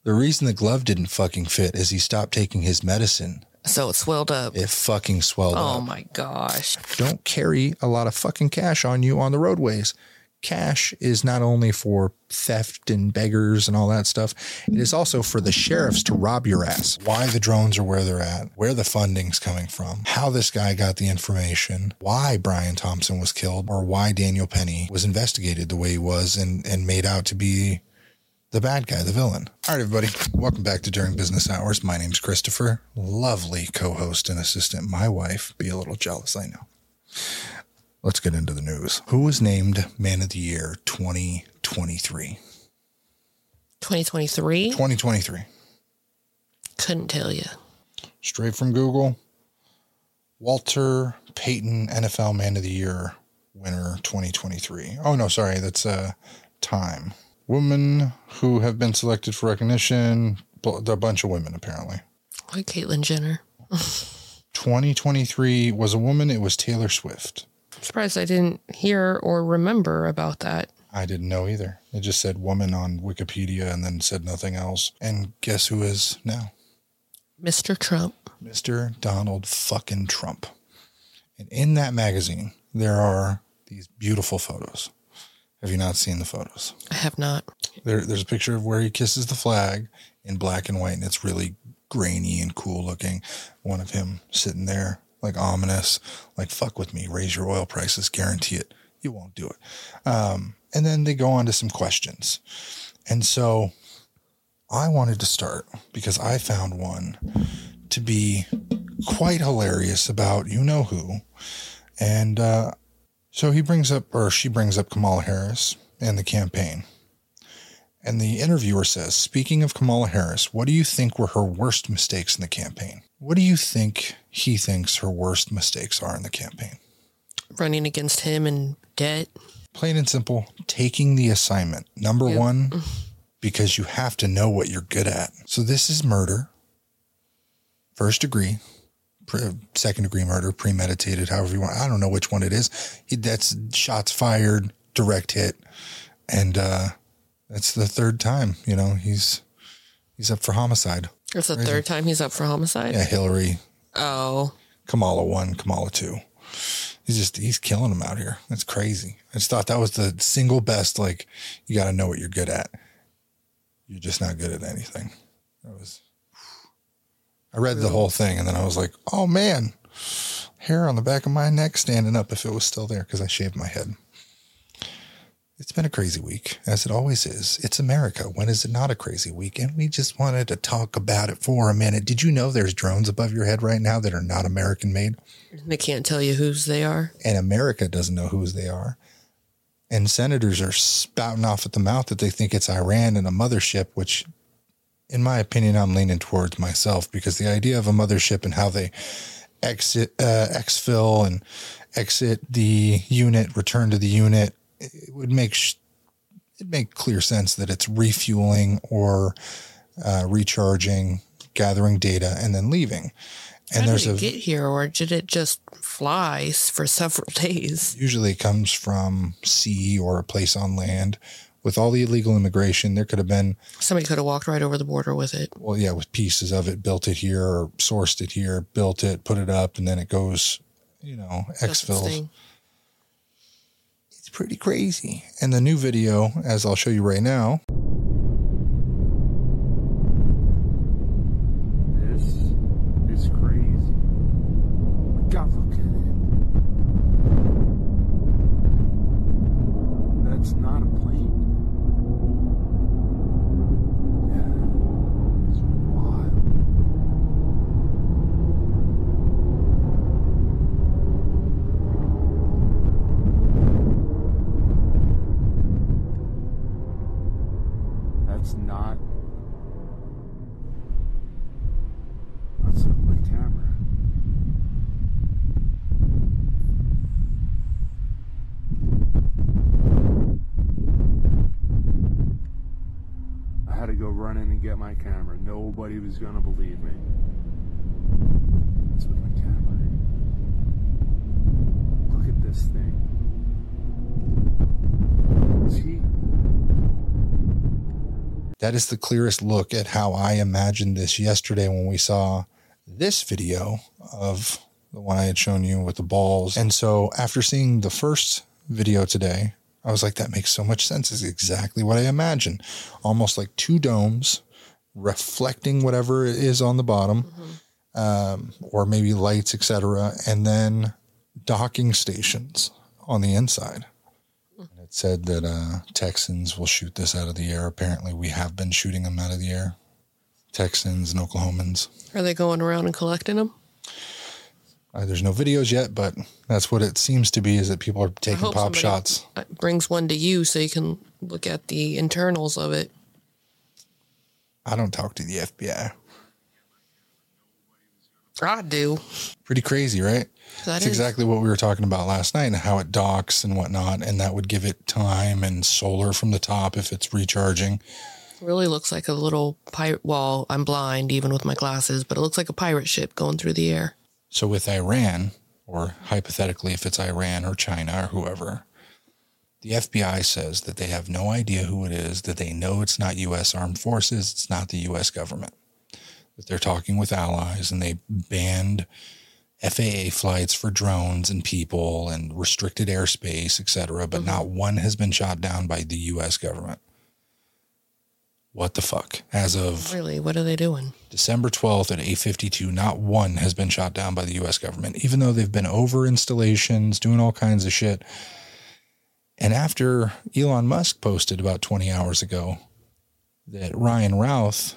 The reason the glove didn't fucking fit is he stopped taking his medicine. So it swelled up. It fucking swelled up. Oh my gosh. Don't carry a lot of fucking cash on you on the roadways. Cash is not only for theft and beggars and all that stuff. It is also for the sheriffs to rob your ass. Why the drones are where they're at, where the funding's coming from, how this guy got the information, why Brian Thompson was killed, or why Daniel Penny was investigated the way he was and made out to be the bad guy, the villain. All right, everybody. Welcome back to During Business Hours. My name's Christopher. Lovely co-host and assistant. My wife. Be a little jealous, I know. Let's get into the news. Who was named Man of the Year 2023? 2023? 2023. Couldn't tell you. Straight from Google. Walter Payton, NFL Man of the Year winner 2023. Oh, no, sorry. That's Time. Women who have been selected for recognition. A bunch of women, apparently. Like Caitlyn Jenner. 2023 was a woman. It was Taylor Swift. I'm surprised I didn't hear or remember about that. I didn't know either. It just said woman on Wikipedia and then said nothing else. And guess who is now? Mr. Trump. Mr. Donald fucking Trump. And in that magazine, there are these beautiful photos. Have you not seen the photos? I have not. There's a picture of where he kisses the flag in black and white, and it's really grainy and cool looking. One of him sitting there, like ominous, like, fuck with me, raise your oil prices, guarantee it. You won't do it. And then they go on to some questions. And so I wanted to start because I found one to be quite hilarious about you-know-who. And so he brings up, or she brings up Kamala Harris and the campaign. And the interviewer says, speaking of Kamala Harris, what do you think were her worst mistakes in the campaign? What do you think he thinks her worst mistakes are in the campaign? Running against him in debt. Plain and simple, taking the assignment. Number one, because you have to know what you're good at. So this is murder. First degree. Second degree murder, premeditated, however you want. I don't know which one it is. That's shots fired, direct hit. And that's the third time, you know, he's up for homicide. It's the third time he's up for homicide? Yeah, Hillary. Oh. Kamala 1, Kamala 2. He's killing them out here. That's crazy. I just thought that was the single best, like, you got to know what you're good at. You're just not good at anything. I read the whole thing and then I was like, oh man, hair on the back of my neck standing up if it was still there because I shaved my head. It's been a crazy week, as it always is. It's America. When is it not a crazy week? And we just wanted to talk about it for a minute. Did you know there's drones above your head right now that are not American made? They can't tell you whose they are. And America doesn't know whose they are. And senators are spouting off at the mouth that they think it's Iran and a mothership, which, in my opinion, I'm leaning towards myself, because the idea of a mothership and how they exfil and exit the unit, return to the unit, it would make clear sense that it's refueling or recharging, gathering data, and then leaving. And How did it get here, or did it just fly for several days? Usually it comes from sea or a place on land. With all the illegal immigration, there could have been... Somebody could have walked right over the border with it. Well, yeah, with pieces of it, built it here or sourced it here, built it, put it up, and then it goes, you know, exfils. It's pretty crazy. And the new video, as I'll show you right now... This is crazy. God, look at it. That's not a plane. That's not. That's not my camera. I had to go run in and get my camera. Nobody was gonna believe me. What's with my camera? Look at this thing. Is he? That is the clearest look at how I imagined this yesterday when we saw this video of the one I had shown you with the balls. And so after seeing the first video today, I was like, that makes so much sense. It's exactly what I imagined. Almost like two domes reflecting whatever it is on the bottom, or maybe lights, etc. And then docking stations on the inside. And it said that Texans will shoot this out of the air. Apparently we have been shooting them out of the air. Texans and Oklahomans. Are they going around and collecting them? There's no videos yet, but that's what it seems to be, is that people are taking pop shots. Brings one to you so you can look at the internals of it. I don't talk to the FBI. I do. Pretty crazy, right? That's exactly what we were talking about last night, and how it docks and whatnot, and that would give it time and solar from the top if it's recharging. Really looks like a little pirate. Well, I'm blind even with my glasses, but it looks like a pirate ship going through the air. So with Iran, or hypothetically if it's Iran or China or whoever, the FBI says that they have no idea who it is, that they know it's not U.S. armed forces, it's not the U.S. government, that they're talking with allies, and they banned FAA flights for drones and people and restricted airspace, etc., but not one has been shot down by the U.S. government. What the fuck? As of Really, what are they doing? December 12th at 8:52, not one has been shot down by the U.S. government, even though they've been over installations, doing all kinds of shit. And after Elon Musk posted about 20 hours ago that Ryan Routh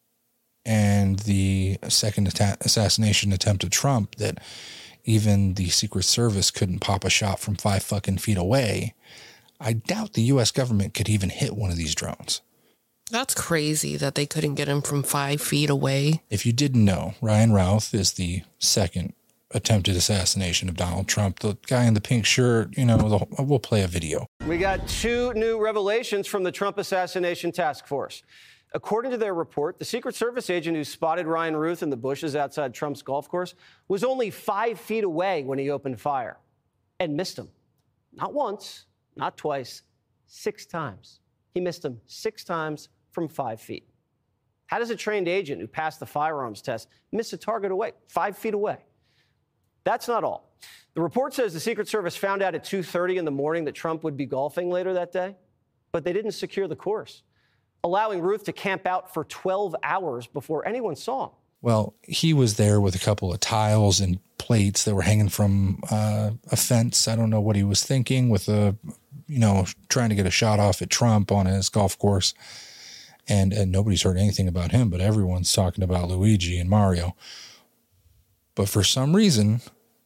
and the second assassination attempt of Trump, that even the Secret Service couldn't pop a shot from 5 fucking feet away, I doubt the U.S. government could even hit one of these drones. That's crazy that they couldn't get him from 5 feet away. If you didn't know, Ryan Routh is the second attempted assassination of Donald Trump. The guy in the pink shirt, we'll play a video. We got 2 new revelations from the Trump Assassination Task Force. According to their report, the Secret Service agent who spotted Ryan Routh in the bushes outside Trump's golf course was only 5 feet away when he opened fire and missed him. Not once, not twice, 6 times. He missed him 6 times from 5 feet. How does a trained agent who passed the firearms test miss a target away, 5 feet away? That's not all. The report says the Secret Service found out at 2:30 in the morning that Trump would be golfing later that day, but they didn't secure the course, allowing Routh to camp out for 12 hours before anyone saw him. Well, he was there with a couple of tiles and plates that were hanging from a fence. I don't know what he was thinking with trying to get a shot off at Trump on his golf course. And nobody's heard anything about him, but everyone's talking about Luigi and Mario. But for some reason,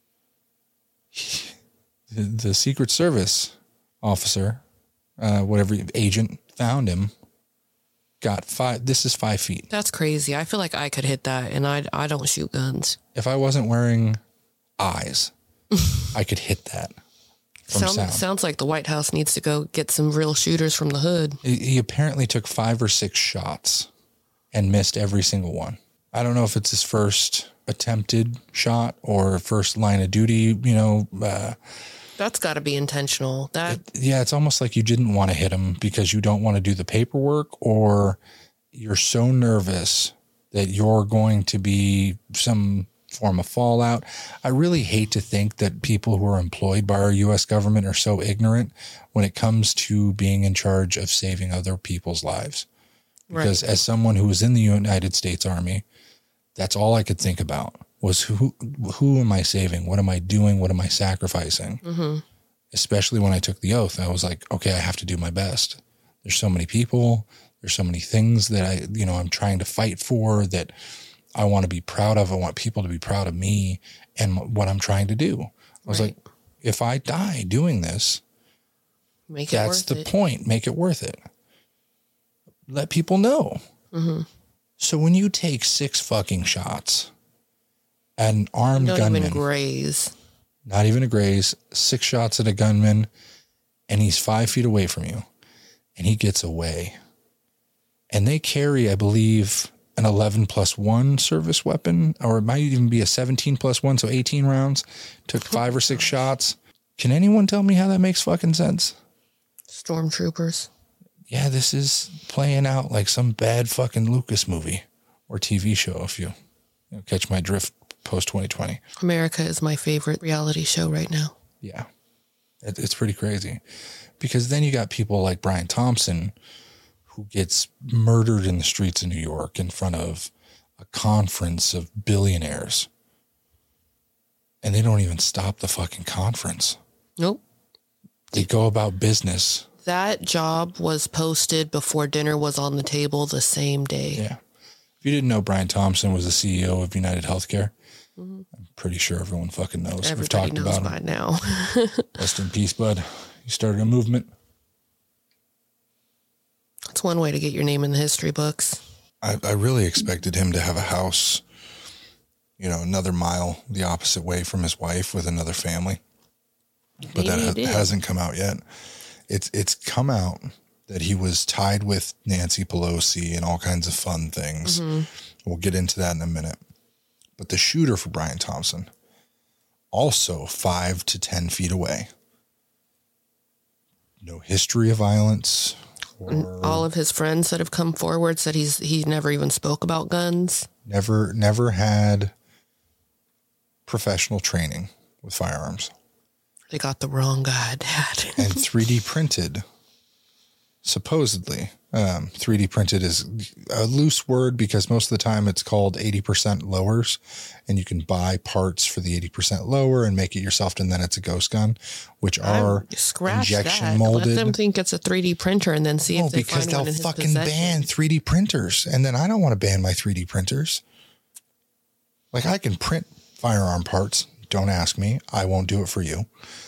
the Secret Service officer, whatever agent, found him, got 5. This is 5 feet. That's crazy. I feel like I could hit that, and I don't shoot guns. If I wasn't wearing eyes, I could hit that. Sounds like the White House needs to go get some real shooters from the hood. He apparently took 5 or 6 shots and missed every single one. I don't know if it's his first attempted shot or first line of duty, That's got to be intentional. It's almost like you didn't want to hit him because you don't want to do the paperwork, or you're so nervous that you're going to be some form of fallout. I really hate to think that people who are employed by our U.S. government are so ignorant when it comes to being in charge of saving other people's lives. Because as someone who was in the United States Army, that's all I could think about was who am I saving? What am I doing? What am I sacrificing? Mm-hmm. Especially when I took the oath, I was like, okay, I have to do my best. There's so many people. There's so many things that I'm trying to fight for, that I want to be proud of. I want people to be proud of me and what I'm trying to do. I was like, if I die doing this, that's the point. Make it worth it. Let people know. Mm-hmm. So when you take 6 fucking shots at an armed gunman, not even a graze, 6 shots at a gunman, and he's 5 feet away from you, and he gets away, and they carry, I believe, an 11+1 service weapon, or it might even be a 17+1, so 18 rounds, took 5 or 6 shots. Can anyone tell me how that makes fucking sense? Stormtroopers. yeah, this is playing out like some bad fucking Lucas movie or TV show, if you know, catch my drift post 2020. America is my favorite reality show right now. Yeah, it's pretty crazy. Because then you got people like Brian Thompson, who gets murdered in the streets of New York in front of a conference of billionaires. And they don't even stop the fucking conference. Nope. They go about business. That job was posted before dinner was on the table the same day. Yeah. If you didn't know, Brian Thompson was the CEO of United Healthcare. I'm pretty sure everyone fucking knows. Everybody We've talked knows about by him. now. Rest in peace, bud. You started a movement. That's one way to get your name in the history books. I really expected him to have a house, you know, another mile the opposite way from his wife with another family. But Maybe he that did. hasn't come out yet. It's come out that he was tied with Nancy Pelosi and all kinds of fun things. We'll get into that in a minute. But the shooter for Brian Thompson, also 5 to 10 feet away. No history of violence. And all of his friends that have come forward said he never even spoke about guns. Never had professional training with firearms. They got the wrong guy, Dad. And 3D printed, supposedly. 3D printed is a loose word because most of the time it's called 80% lowers, and you can buy parts for the 80% lower and make it yourself, and then it's a ghost gun, which are Scratch injection that. molded. Let them think it's a 3D printer and then see No, if they because find they'll one in his fucking possession. ban 3D printers, and then I don't want to ban my 3D printers. Like, I can print firearm parts. Don't ask me. I won't do it for you.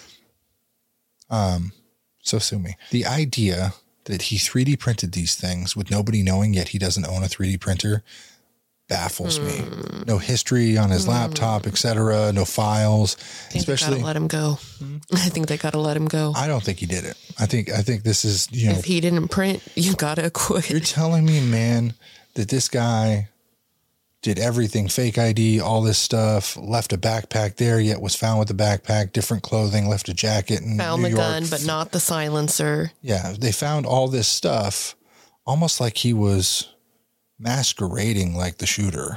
So sue me. The idea that he 3D printed these things with nobody knowing, yet he doesn't own a 3D printer, baffles me. No history on his laptop, etc. No files. I think they gotta let him go. I think they gotta let him go. I don't think he did it. I think this is, you know, If he didn't print, you gotta quit. you're telling me, man, that this guy did everything, fake ID, all this stuff, left a backpack there, yet was found with the backpack, different clothing, left a jacket in Found New the York. gun, but not the silencer. Yeah, they found all this stuff, almost like he was masquerading like the shooter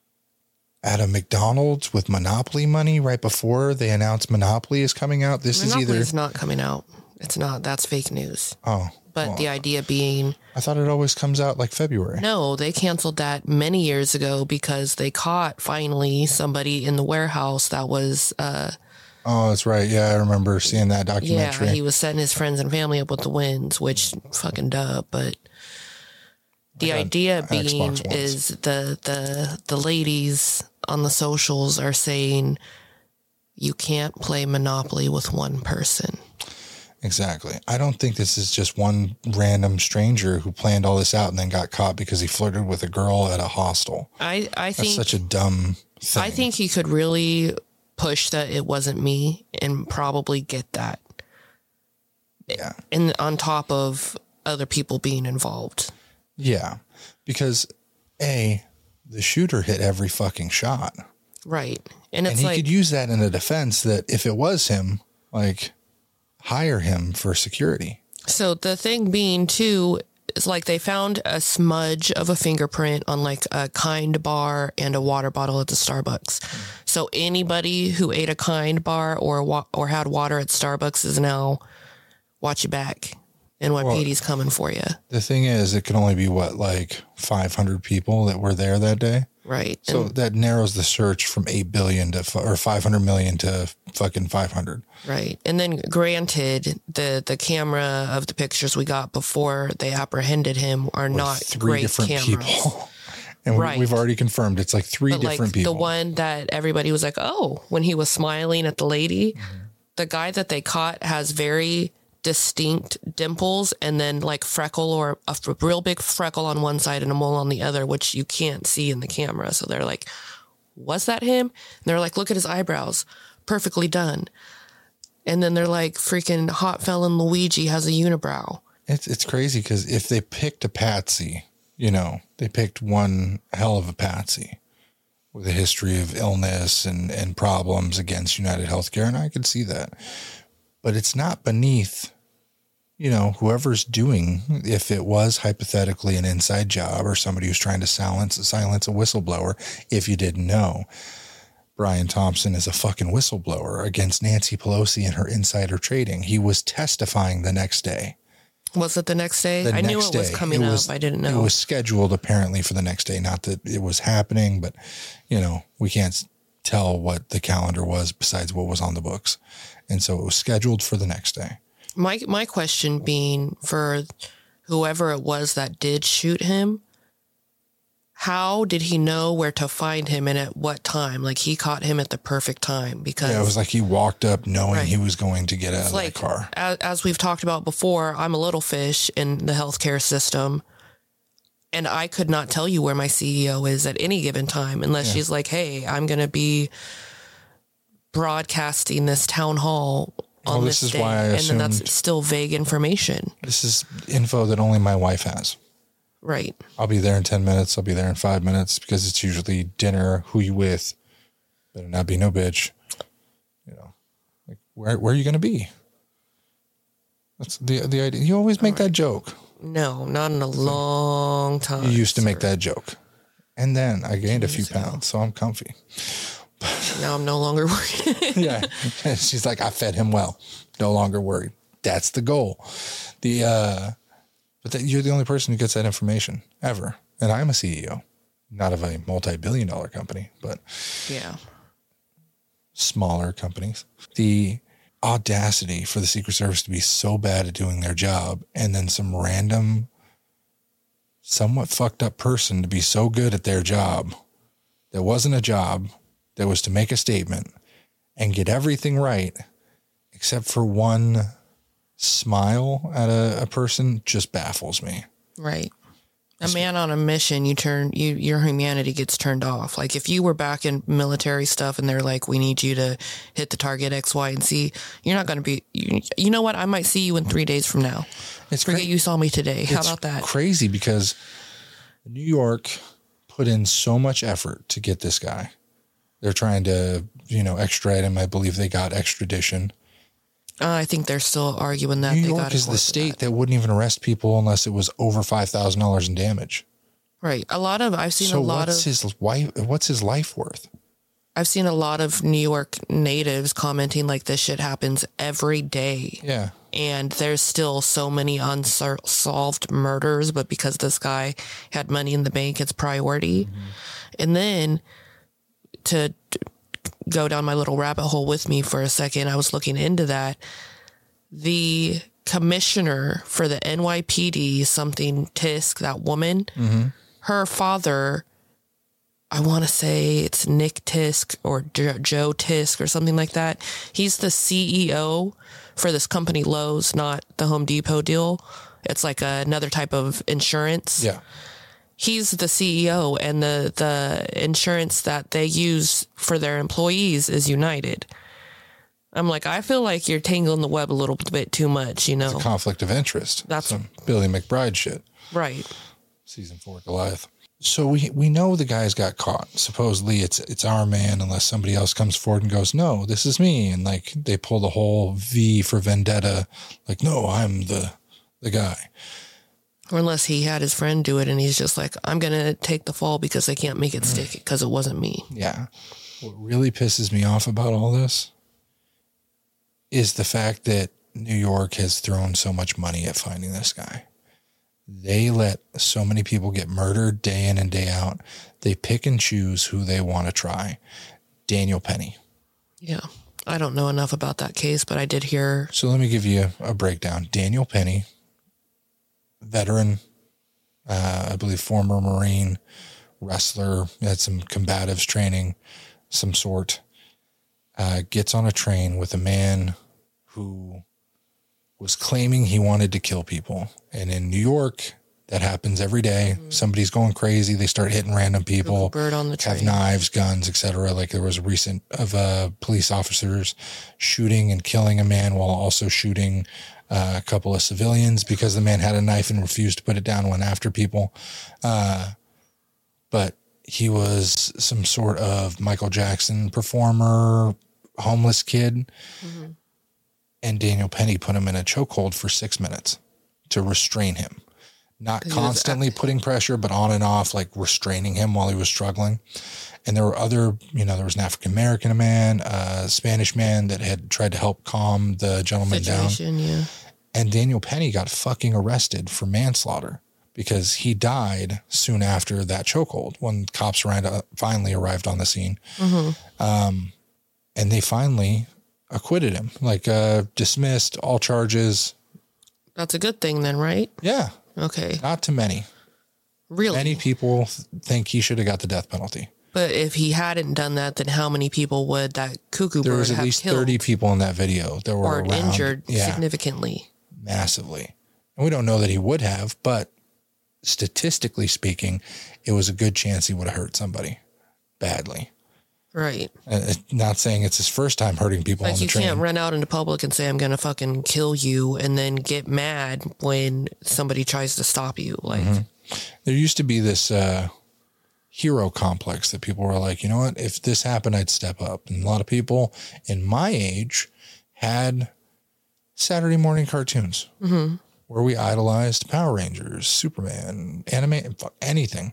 at a McDonald's with Monopoly money right before they announced Monopoly is coming out. This is either... Monopoly's not coming out. It's not. That's fake news. Oh. But well, the idea being, I thought it always comes out like February. no, they canceled that many years ago because they caught finally somebody in the warehouse that was, Oh, that's right. Yeah, I remember seeing that documentary. yeah, he was setting his friends and family up with the wins, which fucking duh. But the idea being Xbox Ones. is the ladies on the socials are saying you can't play Monopoly with one person. Exactly. I don't think this is just one random stranger who planned all this out and then got caught because he flirted with a girl at a hostel. I That's think such a dumb thing. I think he could really push that it wasn't me and probably get that. Yeah. And on top of other people being involved. Yeah. Because the shooter hit every fucking shot. Right. And it's And he like, could use that in a defense that if it was him, like, hire him for security. so the thing being too, is like they found a smudge of a fingerprint on like a Kind bar and a water bottle at the Starbucks. So anybody who ate a Kind bar or had water at Starbucks is now watch your back. NYPD's coming for you. The thing is, it can only be like 500 people that were there that day. Right. So that narrows the search from 8 billion to or 500 million to fucking 500. Right. And then granted, the camera of the pictures we got before they apprehended him are not Three great different cameras. people. And Right. we've already confirmed it's like three But different like people. the one that everybody was like, oh, when he was smiling at the lady, Mm-hmm. the guy that they caught has very distinct dimples and then like freckle or a real big freckle on one side and a mole on the other, which you can't see in the camera. So they're like, was that him? And they're like, look at his eyebrows. Perfectly done. And then they're like, freaking hot felon Luigi has a unibrow. It's crazy because if they picked a patsy, you know, they picked one hell of a patsy with a history of illness and problems against United Healthcare, and I could see that. But it's not beneath you know, whoever's doing, if it was hypothetically an inside job or somebody who's trying to silence a whistleblower, if you didn't know, Brian Thompson is a fucking whistleblower against Nancy Pelosi and her insider trading. He was testifying the next day. Was it the next day? I knew it was coming up. I didn't know. It was scheduled apparently for the next day. Not that it was happening, but, you know, we can't tell what the calendar was besides what was on the books. And so it was scheduled for the next day. My question being, for whoever it was that did shoot him, how did he know where to find him and at what time? Like, he caught him at the perfect time, because it was like he walked up knowing he was going to get out of the car. As we've talked about before, I'm a little fish in the healthcare system, and I could not tell you where my CEO is at any given time unless she's like, hey, I'm going to be broadcasting this town hall on this day. Why I assumed, and then that's still vague information. This is info that only my wife has. Right. I'll be there in 10 minutes. I'll be there in 5 minutes, because it's usually dinner. Who you with? Better not be no bitch. You know, like, where are you going to be? That's the idea. You always make that joke. No, not in a long time. You used to make that joke. And then I gained a few pounds, so I'm comfy. Now I'm no longer worried. Yeah. And she's like, I fed him well. No longer worried. That's the goal. But you're the only person who gets that information ever. And I'm a CEO, not of a multi-billion-dollar company, but smaller companies. The audacity for the Secret Service to be so bad at doing their job, and then some random, somewhat fucked up person to be so good at their job that wasn't a job, that was to make a statement and get everything right, except for one smile at a person, just baffles me. Right. A man on a mission, your humanity gets turned off. Like, if you were back in military stuff and they're like, we need you to hit the target X, Y, and Z, you're not going to be, you know what? I might see you in 3 days from now. It's Forget you saw me today. How about that? Crazy, because New York put in so much effort to get this guy. They're trying to, extradite him. I believe they got extradition. I think they're still arguing that. New York is the state that wouldn't even arrest people unless it was over $5,000 in damage. Right. What's his life worth? I've seen a lot of New York natives commenting like this shit happens every day. Yeah. And there's still so many unsolved murders, but because this guy had money in the bank, it's priority. Mm-hmm. And then to go down my little rabbit hole with me for a second, I was looking into that. The commissioner for the NYPD, something Tisk, that woman, her father, I want to say it's Nick Tisk or Joe Tisk or something like that. He's the CEO for this company Lowe's, not the Home Depot deal. It's like another type of insurance. Yeah. He's the CEO, and the insurance that they use for their employees is United. I'm like, I feel like you're tangling the web a little bit too much, It's a conflict of interest. That's some Billy McBride shit. Right. Season 4 Goliath. So we know the guys got caught. Supposedly it's our man, unless somebody else comes forward and goes, no, this is me. And like they pull the whole V for Vendetta. Like, no, I'm the guy. Or unless he had his friend do it and he's just like, I'm going to take the fall because they can't make it stick because it wasn't me. Yeah. What really pisses me off about all this is the fact that New York has thrown so much money at finding this guy. They let so many people get murdered day in and day out. They pick and choose who they want to try. Daniel Penny. Yeah. I don't know enough about that case, but I did hear. So let me give you a breakdown. Daniel Penny, veteran, I believe former Marine, wrestler, had some combatives training, some sort, gets on a train with a man who was claiming he wanted to kill people. And in New York, that happens every day. Mm-hmm. Somebody's going crazy. They start hitting random people, bird on the train. Have knives, guns, etc. Like there was a recent of police officers shooting and killing a man while also shooting a couple of civilians because the man had a knife and refused to put it down, went after people. But he was some sort of Michael Jackson performer, homeless kid. Mm-hmm. And Daniel Penny put him in a chokehold for 6 minutes to restrain him. Not constantly putting pressure, but on and off, like restraining him while he was struggling. And there were other, there was an African-American man, a Spanish man that had tried to help calm the gentleman down. Yeah. And Daniel Penny got fucking arrested for manslaughter because he died soon after that chokehold when cops finally arrived on the scene. And they finally acquitted him, dismissed all charges. That's a good thing then, right? Yeah. Okay. Not to many. Really? Many people think he should have got the death penalty. But if he hadn't done that, then how many people would that cuckoo bird have killed? There was at least 30 people in that video that were or around. Injured significantly. Massively. And we don't know that he would have, but statistically speaking, it was a good chance he would have hurt somebody badly. Right. Not saying it's his first time hurting people on the train. You can't run out into public and say, I'm going to fucking kill you and then get mad when somebody tries to stop you. There used to be this hero complex that people were like, you know what, if this happened, I'd step up. And a lot of people in my age had Saturday morning cartoons where we idolized Power Rangers, Superman, anime, anything.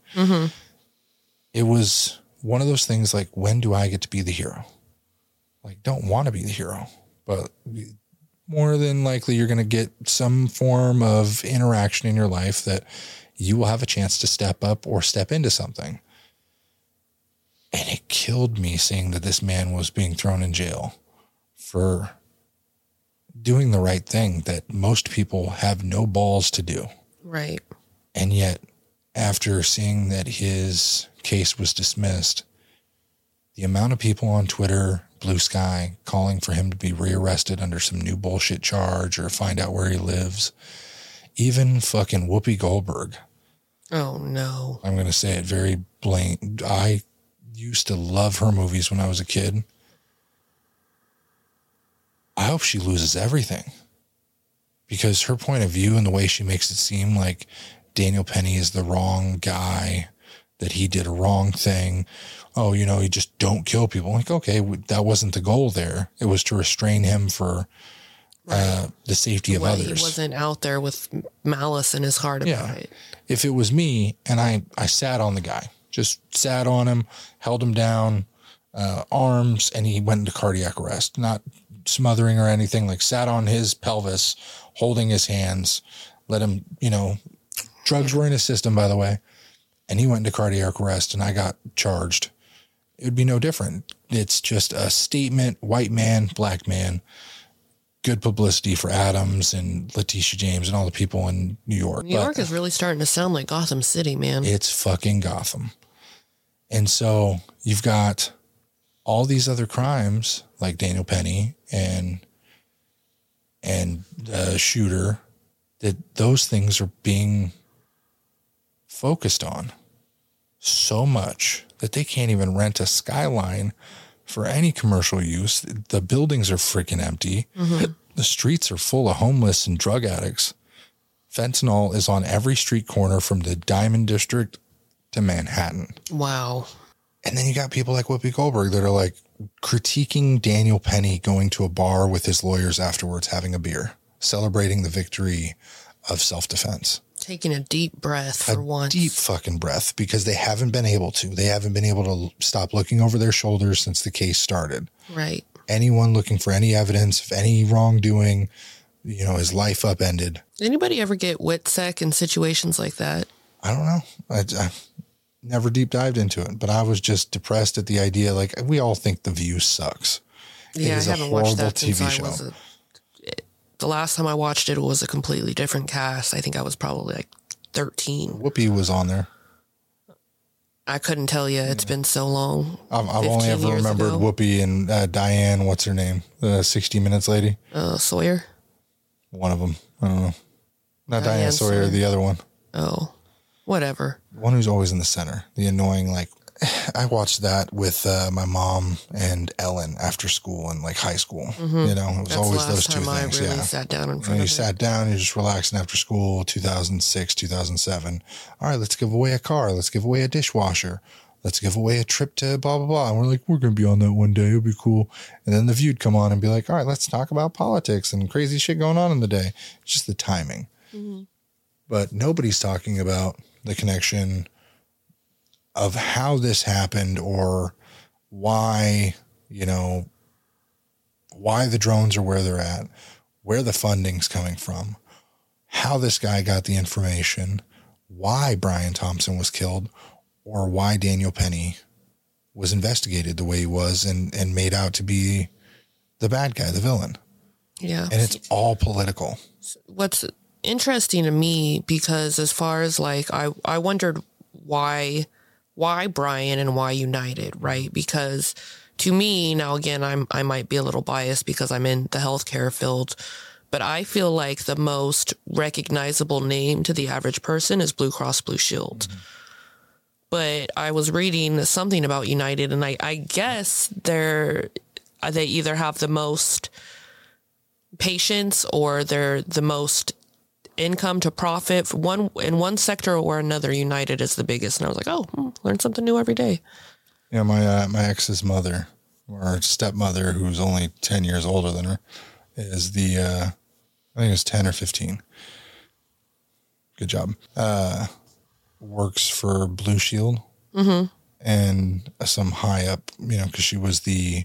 It was one of those things like, when do I get to be the hero? Don't want to be the hero, but more than likely you're going to get some form of interaction in your life that you will have a chance to step up or step into something. And it killed me seeing that this man was being thrown in jail for doing the right thing that most people have no balls to do. Right. And yet, after seeing that his case was dismissed, the amount of people on Twitter, Blue Sky, calling for him to be rearrested under some new bullshit charge or find out where he lives. Even fucking Whoopi Goldberg. Oh, no. I'm going to say it very blatant. I used to love her movies when I was a kid. I hope she loses everything. Because her point of view and the way she makes it seem like Daniel Penny is the wrong guy, that he did a wrong thing. Oh, you just don't kill people. Okay, that wasn't the goal there. It was to restrain him for the safety of others. He wasn't out there with malice in his heart about it. If it was me and I sat on the guy, just sat on him, held him down, arms, and he went into cardiac arrest, not smothering or anything, sat on his pelvis, holding his hands, let him, drugs were in his system, by the way, and he went into cardiac arrest and I got charged. It would be no different. It's just a statement, white man, black man, good publicity for Adams and Letitia James and all the people in New York. New York is really starting to sound like Gotham City, man. It's fucking Gotham. And so you've got all these other crimes like Daniel Penny and Shooter, that those things are being focused on so much that they can't even rent a Skyline for any commercial use. The buildings are freaking empty. The streets are full of homeless and drug addicts. Fentanyl is on every street corner from the Diamond District to Manhattan. Wow. And then you got people like Whoopi Goldberg that are critiquing Daniel Penny going to a bar with his lawyers afterwards, having a beer, celebrating the victory of self-defense. Taking a deep breath for once. Deep fucking breath, because they haven't been able to. They haven't been able to stop looking over their shoulders since the case started. Right. Anyone looking for any evidence of any wrongdoing, his life upended. Anybody ever get WITSEC in situations like that? I don't know. I never deep dived into it, but I was just depressed at the idea. We all think The View sucks. Yeah, I haven't watched that since I was the last time I watched it, it was a completely different cast. I think I was probably 13. Whoopi was on there. I couldn't tell you. It's been so long. I've only ever remembered Whoopi and Diane. What's her name? The 60 Minutes lady. Sawyer. One of them. I don't know. Not Diane Sawyer. The other one. Oh, whatever. One who's always in the center. The annoying, I watched that with my mom and Ellen after school and high school. It was That's always those two I things. Really sat down in front of it. Sat down, you're just relaxing after school, 2006, 2007. All right, let's give away a car. Let's give away a dishwasher. let's give away a trip to blah, blah, blah. And we're like, we're going to be on that one day. It'll be cool. And then the View'd come on and be like, all right, let's talk about politics and crazy shit going on in the day. It's just the timing. Mm-hmm. But nobody's talking about the connection of how this happened or why, you know, why the drones are where they're at, where the funding's coming from, how this guy got the information, why Brian Thompson was killed, or why Daniel Penny was investigated the way he was and made out to be the bad guy, the villain. Yeah. And it's all political. What's interesting to me, because as far as like, I wondered why Brian and why United, right? Because to me, now again, I might be a little biased because I'm in the healthcare field, but I feel like the most recognizable name to the average person is Blue Cross Blue Shield. Mm-hmm. But I was reading something about United, and I guess they either have the most patients or they're the most income to profit. In one sector or another, United is the biggest. And I was like, oh, learn something new every day. Yeah, my ex's mother, or stepmother, who's only 10 years older than her, is I think it's 10 or 15. Good job. Works for Blue Shield. Mm-hmm. And some high up, you know, because she was the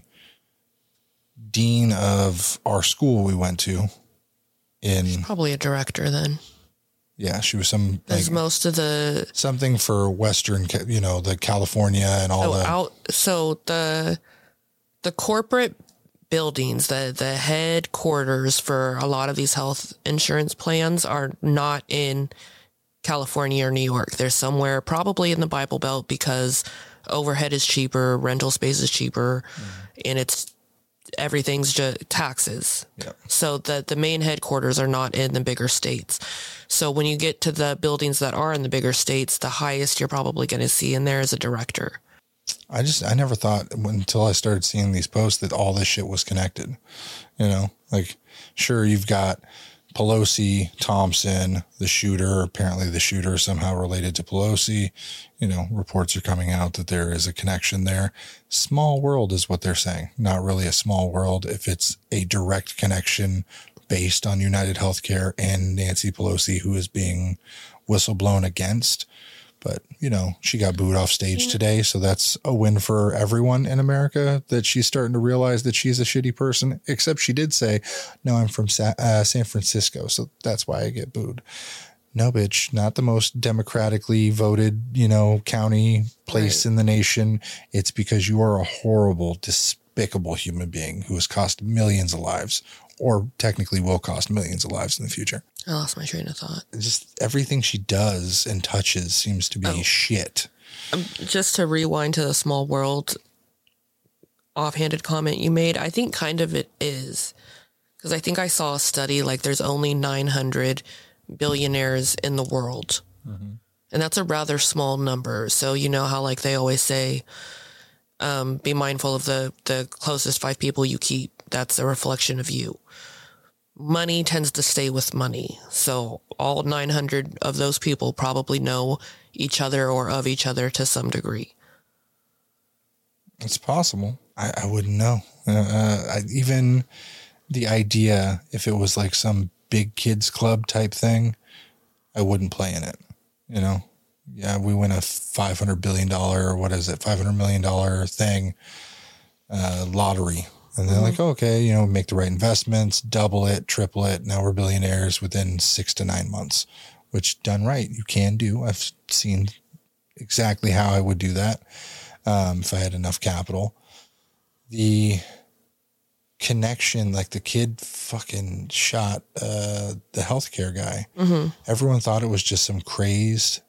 dean of our school we went to. She's probably a director then. Yeah, she was some. As most of the something for Western, you know, the California and all So the corporate buildings, the headquarters for a lot of these health insurance plans are not in California or New York. They're somewhere probably in the Bible Belt because overhead is cheaper, rental space is cheaper, and everything's just taxes. Yep. So the main headquarters are not in the bigger states. So when you get to the buildings that are in the bigger states, the highest you're probably going to see in there is a director. I never thought until I started seeing these posts that all this shit was connected. You know, like, sure, you've got Pelosi, Thompson, the shooter. Apparently the shooter is somehow related to Pelosi. You know, reports are coming out that there is a connection there. Small world is what they're saying. Not really a small world if it's a direct connection based on United Healthcare and Nancy Pelosi, who is being whistleblown against. But, you know, she got booed off stage today, so that's a win for everyone in America that she's starting to realize that she's a shitty person, except she did say, no, I'm from San Francisco, so that's why I get booed. No, bitch, not the most democratically voted, you know, county place in the nation. It's because you are a horrible, despicable human being who has cost millions of lives, or technically will cost millions of lives in the future. I lost my train of thought. Just everything she does and touches seems to be shit. Just to rewind to the small world offhanded comment you made, I think kind of it is. Because I think I saw a study like there's only 900 billionaires in the world. Mm-hmm. And that's a rather small number. So you know how like they always say, be mindful of the closest 5 people you keep. That's a reflection of you. Money tends to stay with money. So all 900 of those people probably know each other or of each other to some degree. It's possible. I wouldn't know. Even the idea, if it was like some big kids club type thing, I wouldn't play in it. You know? Yeah, we win a $500 billion or what is it? $500 million thing, lottery. And they're like, okay, you know, make the right investments, double it, triple it. Now we're billionaires within 6 to 9 months, which done right, you can do. I've seen exactly how I would do that if I had enough capital. The connection, like the kid fucking shot the healthcare guy. Mm-hmm. Everyone thought it was just some crazed,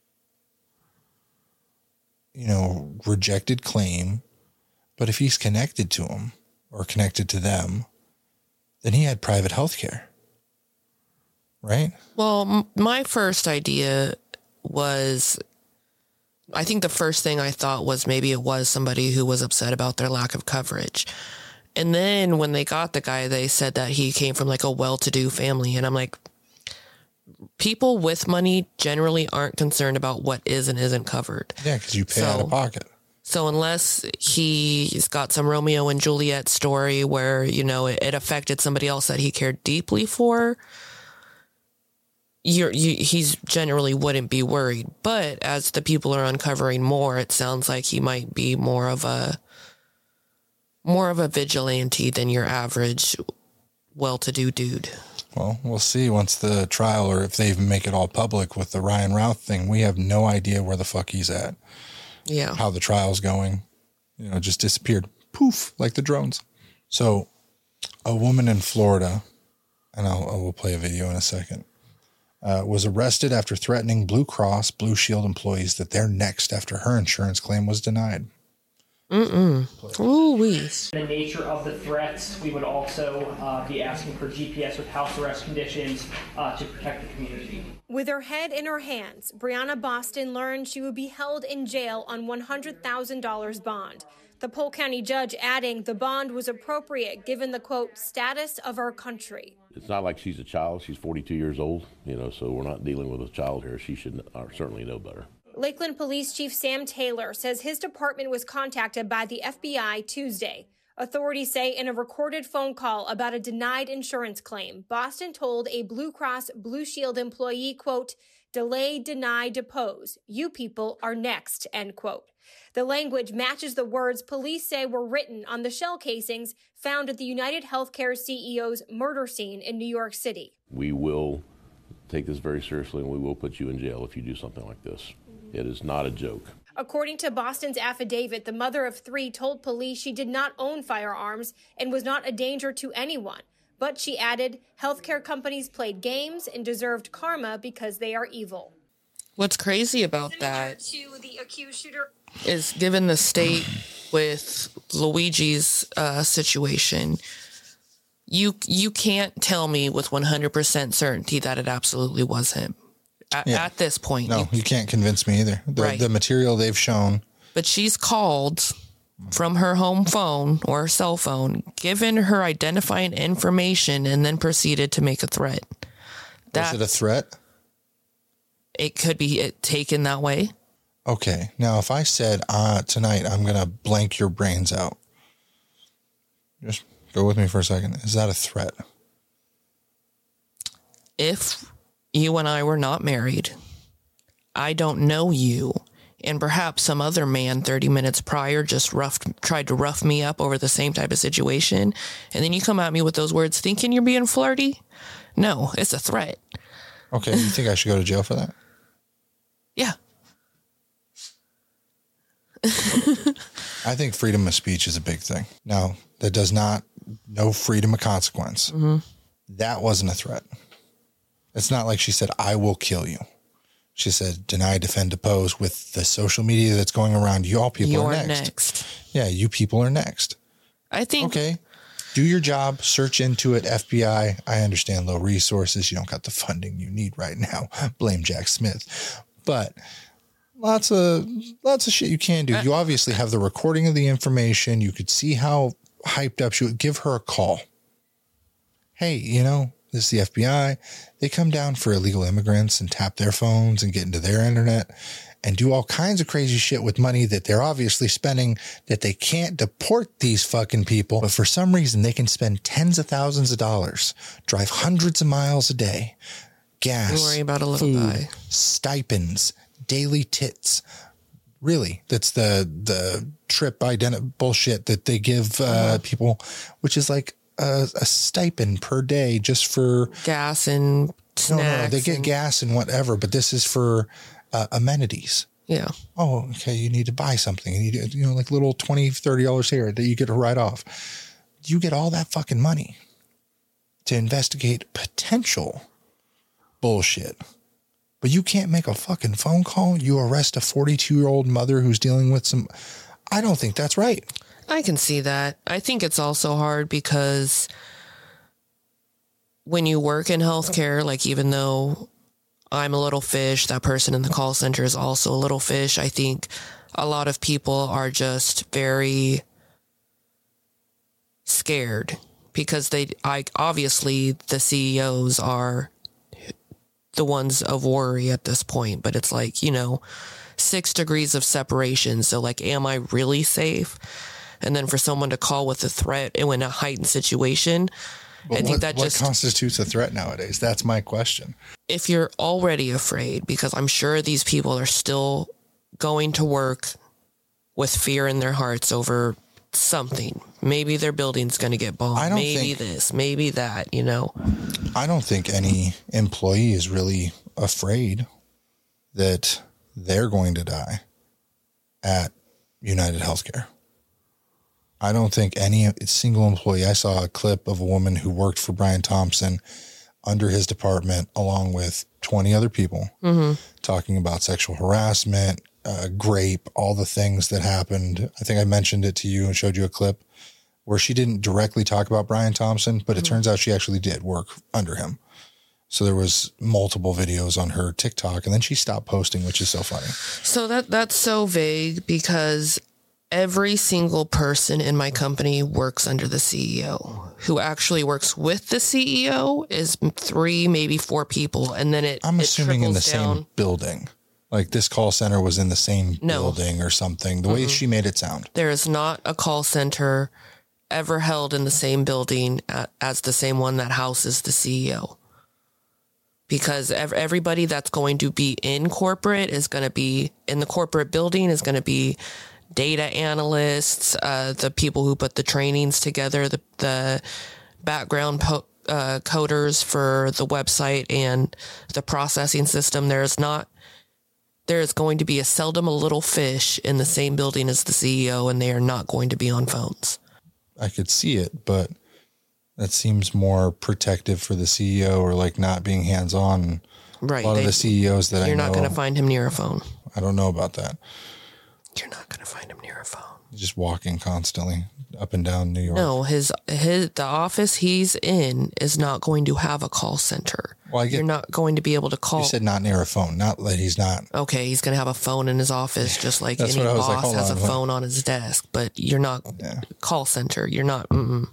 you know, rejected claim. But if he's connected to him, or connected to them, then he had private health care, right? Well, my first idea was, I think the first thing I thought was maybe it was somebody who was upset about their lack of coverage. And then when they got the guy, they said that he came from like a well-to-do family. And I'm like, people with money generally aren't concerned about what is and isn't covered. Yeah, because you pay out of pocket. So unless he's got some Romeo and Juliet story where, you know, it affected somebody else that he cared deeply for, he's generally wouldn't be worried. But as the people are uncovering more, it sounds like he might be more of a vigilante than your average well-to-do dude. Well, we'll see once the trial, or if they even make it all public with the Ryan Routh thing. We have no idea where the fuck he's at. Yeah. How the trial's going. You know, just disappeared. Poof, like the drones. So a woman in Florida, and I will play a video in a second, was arrested after threatening Blue Cross Blue Shield employees that they're next after her insurance claim was denied. Ooh-wee. The nature of the threats, we would also be asking for GPS with house arrest conditions to protect the community. With her head in her hands, Brianna Boston learned she would be held in jail on $100,000 bond. The Polk County judge adding the bond was appropriate given the, quote, status of our country. It's not like she's a child. She's 42 years old, you know, so we're not dealing with a child here. She should certainly know better. Lakeland Police Chief Sam Taylor says his department was contacted by the FBI Tuesday. Authorities say in a recorded phone call about a denied insurance claim, Boston told a Blue Cross Blue Shield employee, quote, delay, deny, depose. You people are next, end quote. The language matches the words police say were written on the shell casings found at the United Healthcare CEO's murder scene in New York City. We will take this very seriously, and we will put you in jail if you do something like this. It is not a joke. According to Boston's affidavit, the mother of three told police she did not own firearms and was not a danger to anyone. But she added, healthcare companies played games and deserved karma because they are evil. What's crazy about that to the accused shooter is, given the state with Luigi's situation, you can't tell me with 100% certainty that it absolutely was him. At this point. No, you can't convince me either. The material they've shown. But she's called from her home phone or cell phone, given her identifying information, and then proceeded to make a threat. Was it a threat? It could be taken that way. Okay. Now, if I said, tonight I'm going to blank your brains out. Just go with me for a second. Is that a threat? If you and I were not married, I don't know you, and perhaps some other man 30 minutes prior just tried to rough me up over the same type of situation, and then you come at me with those words thinking you're being flirty? No, it's a threat. Okay, you think I should go to jail for that? Yeah. I think freedom of speech is a big thing. Now, that does not, no freedom of consequence. Mm-hmm. That wasn't a threat. It's not like she said, I will kill you. She said, deny, defend, depose. With the social media that's going around, you all people are next. Yeah, you people are next. I think. Okay, do your job, search into it, FBI. I understand low resources. You don't got the funding you need right now. Blame Jack Smith. But lots of shit you can do. You obviously have the recording of the information. You could see how hyped up she would. Give her a call. Hey, you know, this is the FBI. They come down for illegal immigrants and tap their phones and get into their internet and do all kinds of crazy shit with money that they're obviously spending, that they can't deport these fucking people. But for some reason, they can spend tens of thousands of dollars, drive hundreds of miles a day, gas, don't worry about a little food, guy. stipends, daily tits. Really, that's the trip bullshit that they give people, which is like a stipend per day just for gas and snacks. No, they get gas and whatever, but this is for amenities. Yeah. Oh, okay. You need to buy something. You need, you know, like little $20, $30 here that you get to write off. You get all that fucking money to investigate potential bullshit. But you can't make a fucking phone call. You arrest a 42-year-old mother who's dealing with some. I don't think that's right. I can see that. I think it's also hard because when you work in healthcare, like even though I'm a little fish, that person in the call center is also a little fish. I think a lot of people are just very scared because obviously the CEOs are the ones of worry at this point, but it's like, 6 degrees of separation. So like, am I really safe? And then for someone to call with a threat in a heightened situation, But I think that what just constitutes a threat nowadays? That's my question. if you're already afraid, because I'm sure these people are still going to work with fear in their hearts over something. Maybe their building's going to get bombed. Maybe this, maybe that, I don't think any employee is really afraid that they're going to die at United Healthcare. I don't think any single employee. I saw a clip of a woman who worked for Brian Thompson under his department, along with 20 other people, talking about sexual harassment, grape, all the things that happened. I think I mentioned it to you and showed you a clip where she didn't directly talk about Brian Thompson, but it turns out she actually did work under him. So there was multiple videos on her TikTok, and then she stopped posting, which is so funny. So that's so vague because every single person in my company works under the CEO. Who actually works with the CEO is 3, maybe 4 people. And then I'm assuming in the down. same building. Like this call center was in the same building or something. The way she made it sound. There is not a call center ever held in the same building as the same one that houses the CEO. Because everybody that's going to be in corporate is going to be in the corporate building is going to be data analysts, the people who put the trainings together, the background coders for the website and the processing system. There is going to be seldom a little fish in the same building as the CEO, and they are not going to be on phones. I could see it, but that seems more protective for the CEO or like not being hands-on. Right. A lot of the CEOs that I know. You're not going to find him near a phone. I don't know about that. You're not going to find him near a phone. Just walking constantly up and down New York. No, the office he's in is not going to have a call center. Well, You're not going to be able to call. You said not near a phone, not that he's not. Okay, he's going to have a phone in his office, just like That's any what I was like, boss hold has on, a what? phone on his desk. But you're not call center. You're not.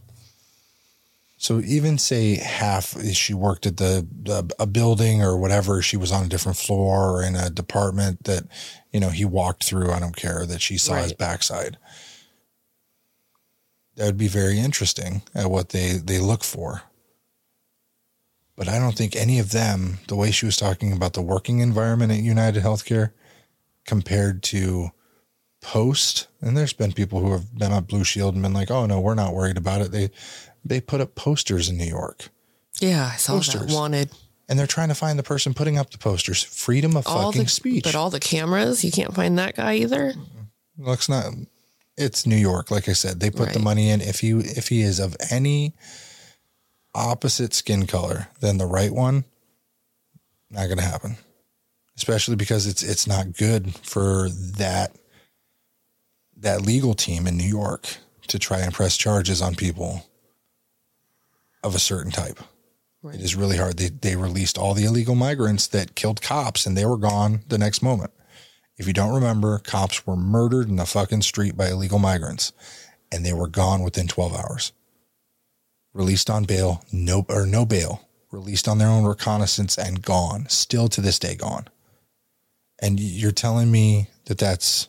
So even say half she worked at a building or whatever, she was on a different floor or in a department that, he walked through. I don't care that she saw his backside. That would be very interesting at what they look for. But I don't think any of them, the way she was talking about the working environment at United Healthcare compared to post, and there's been people who have been on Blue Shield and been like, oh no, we're not worried about it. They put up posters in New York. Yeah, I saw that. Wanted. And they're trying to find the person putting up the posters. Freedom of fucking speech. But all the cameras, you can't find that guy either. It's New York. Like I said, they put the money in. If he is of any opposite skin color than the right one, not going to happen. Especially because it's not good for that legal team in New York to try and press charges on people of a certain type. Right. It is really hard. They released all the illegal migrants that killed cops and they were gone the next moment. If you don't remember, cops were murdered in the fucking street by illegal migrants and they were gone within 12 hours. Released on bail, no bail, released on their own reconnaissance and gone. Still to this day gone. And you're telling me that that's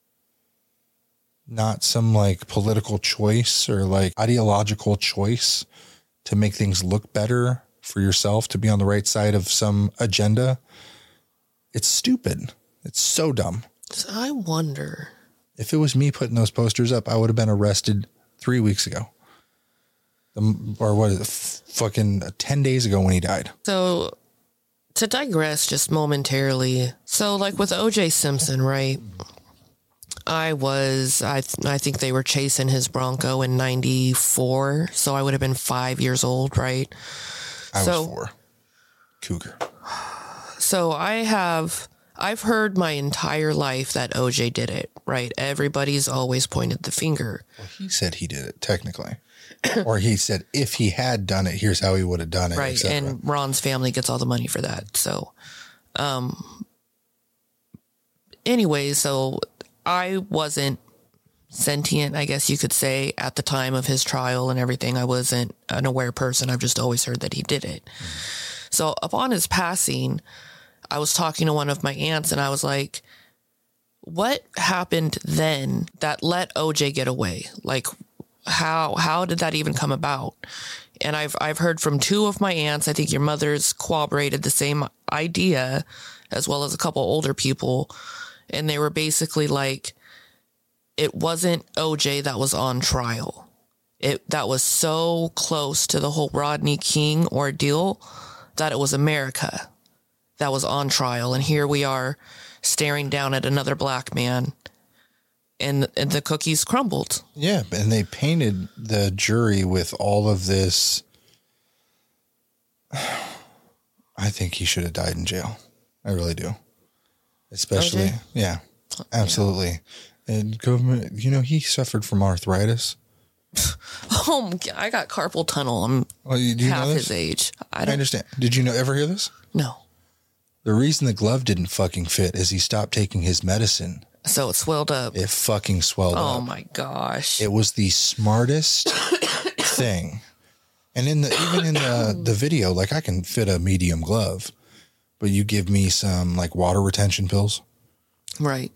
not some like political choice or like ideological choice to make things look better for yourself, to be on the right side of some agenda? It's stupid. It's so dumb. So I wonder. If it was me putting those posters up, I would have been arrested 3 weeks ago. Or what is it? Fucking 10 days ago when he died. So to digress just momentarily. So like with OJ Simpson, right? I think they were chasing his Bronco in 94. So I would have been 5 years old, right? I was 4. Cougar. So I've heard my entire life that OJ did it, right? Everybody's always pointed the finger. Well, he said he did it technically. Or he said if he had done it, here's how he would have done it. Right. And Ron's family gets all the money for that. So, anyway, so I wasn't sentient, I guess you could say, at the time of his trial and everything. I wasn't an aware person. I've just always heard that he did it. So upon his passing, I was talking to one of my aunts and I was like, what happened then that let OJ get away? Like, how did that even come about? And I've heard from two of my aunts, I think your mother's corroborated the same idea, as well as a couple older people. And they were basically like, it wasn't OJ that was on trial. That was so close to the whole Rodney King ordeal that it was America that was on trial. And here we are staring down at another black man, and the cookies crumbled. Yeah, and they painted the jury with all of this. I think he should have died in jail. I really do. Especially, OJ? Yeah, absolutely. Yeah. And government, he suffered from arthritis. Oh, I got carpal tunnel. I'm do you half know this? his age. I understand. Did you ever hear this? No. The reason the glove didn't fucking fit is he stopped taking his medicine. So it swelled up. It fucking swelled up. Oh my gosh. It was the smartest thing. And even in the video, like, I can fit a medium glove, but you give me some like water retention pills. Right.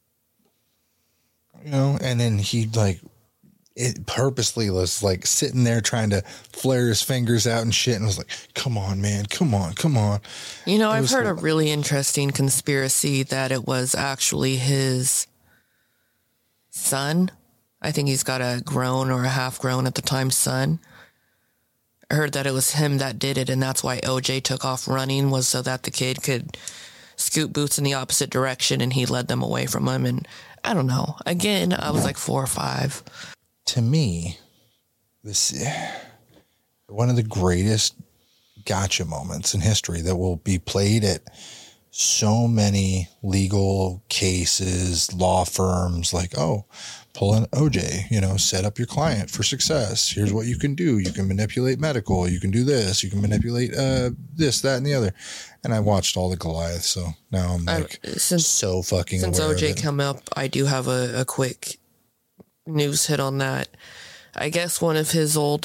And then he it purposely was like sitting there trying to flare his fingers out and shit. And was like, come on, man, come on. I've heard a really interesting conspiracy that it was actually his son. I think he's got a grown or a half grown at the time son. I heard that it was him that did it. And that's why OJ took off running, was so that the kid could scoot boots in the opposite direction and he led them away from him. And I don't know. Again, I was like 4 or 5. To me, this one of the greatest gotcha moments in history that will be played at so many legal cases, law firms, like, oh, pull an OJ, set up your client for success. Here's what you can do. You can manipulate medical. You can do this. You can manipulate this, that, and the other. And I watched all the Goliath, so now I'm like so fucking since aware OJ of it. come up, I do have a quick news hit on that. I guess one of his old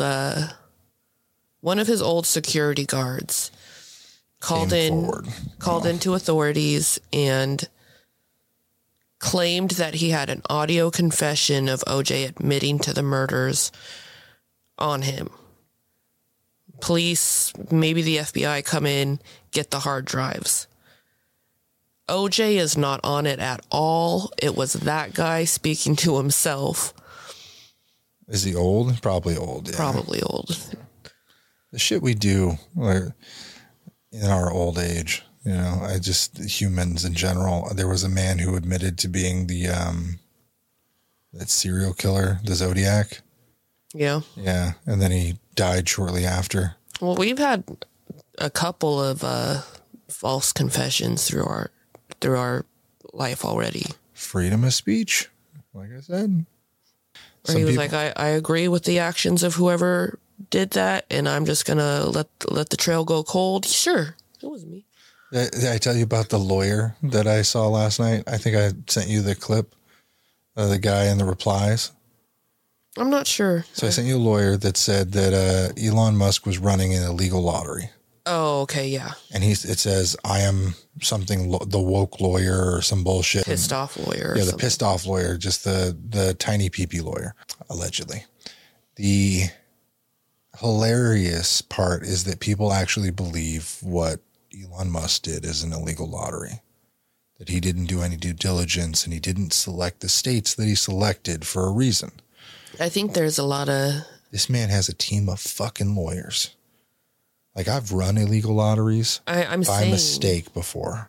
security guards called into authorities and claimed that he had an audio confession of OJ admitting to the murders on him. Police, maybe the FBI, come in, get the hard drives. OJ is not on it at all. It was that guy speaking to himself. Is he old? Probably old. Yeah. Probably old. The shit we do in our old age, humans in general. There was a man who admitted to being that serial killer, the Zodiac. Yeah. Yeah. And then he died shortly after. Well, we've had a couple of false confessions through our life already. Freedom of speech, like I said. Or he was like, I agree with the actions of whoever did that, and I'm just gonna let the trail go cold. Sure, it was me. Did I tell you about the lawyer that I saw last night? I think I sent you the clip of the guy in the replies. I'm not sure. So I sent you a lawyer that said that Elon Musk was running an illegal lottery. Oh, okay, yeah. And it says, I am something, the woke lawyer or some bullshit. Pissed off lawyer. Yeah, the pissed off lawyer, just the tiny peepee lawyer, allegedly. The hilarious part is that people actually believe what Elon Musk did is an illegal lottery. That he didn't do any due diligence and he didn't select the states that he selected for a reason. I think there's a lot of... This man has a team of fucking lawyers. Like, I've run illegal lotteries by mistake before.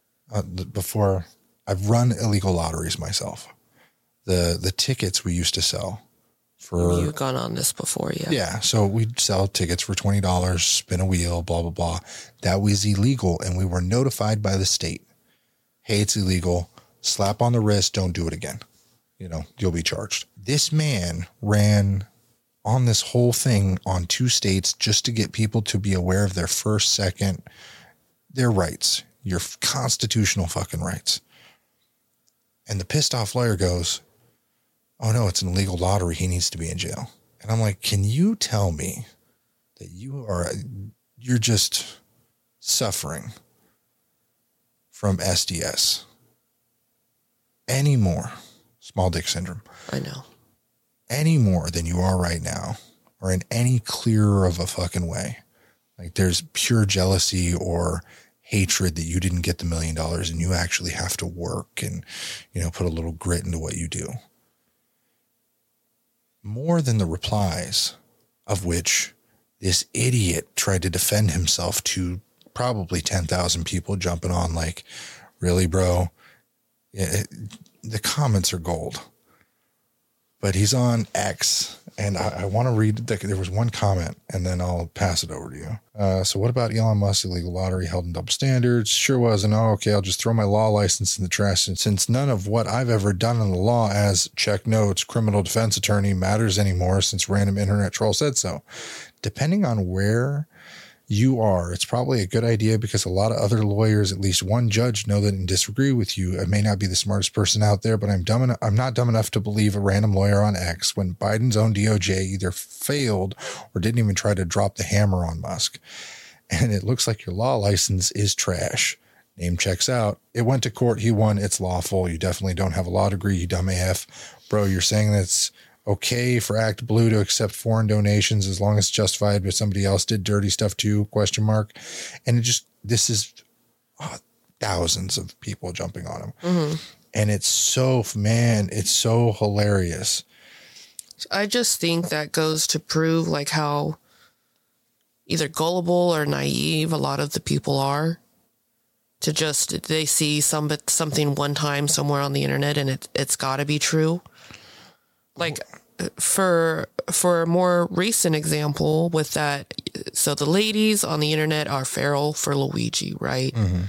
I've run illegal lotteries myself. The tickets we used to sell for... You've gone on this before, yeah. Yeah, so we'd sell tickets for $20, spin a wheel, blah, blah, blah. That was illegal, and we were notified by the state. Hey, it's illegal. Slap on the wrist, don't do it again. You'll be charged. This man ran on this whole thing on 2 states just to get people to be aware of their first, second, their rights, your constitutional fucking rights. And the pissed off lawyer goes, oh no, it's an illegal lottery. He needs to be in jail. And I'm like, can you tell me that you're just suffering from SDS anymore, small dick syndrome, I know, any more than you are right now, or in any clearer of a fucking way, like there's pure jealousy or hatred that you didn't get the $1 million and you actually have to work and, you know, put a little grit into what you do. More than the replies of which this idiot tried to defend himself to probably 10,000 people jumping on like, really, bro? The comments are gold. But he's on X, and I want to read, there was one comment, and then I'll pass it over to you. So what about Elon Musk's illegal lottery held in double standards? Sure was, and okay, I'll just throw my law license in the trash, since none of what I've ever done in the law as, check notes, criminal defense attorney matters anymore since random internet troll said so. Depending on where you are, it's probably a good idea because a lot of other lawyers, at least one judge, know that and disagree with you. I may not be the smartest person out there, but I'm not dumb enough to believe a random lawyer on X when Biden's own DOJ either failed or didn't even try to drop the hammer on Musk. And it looks like your law license is trash. Name checks out. It went to court. He won. It's lawful. You definitely don't have a law degree, you dumb AF. Bro, you're saying that's okay for Act Blue to accept foreign donations as long as it's justified, but somebody else did dirty stuff too, ? And it just, this is thousands of people jumping on him. Mm-hmm. And it's so, man, it's so hilarious. I just think that goes to prove like how either gullible or naive a lot of the people are to just, they see something one time somewhere on the internet and it's gotta be true. Like for a more recent example with that, so the ladies on the internet are feral for Luigi, right? Mm-hmm.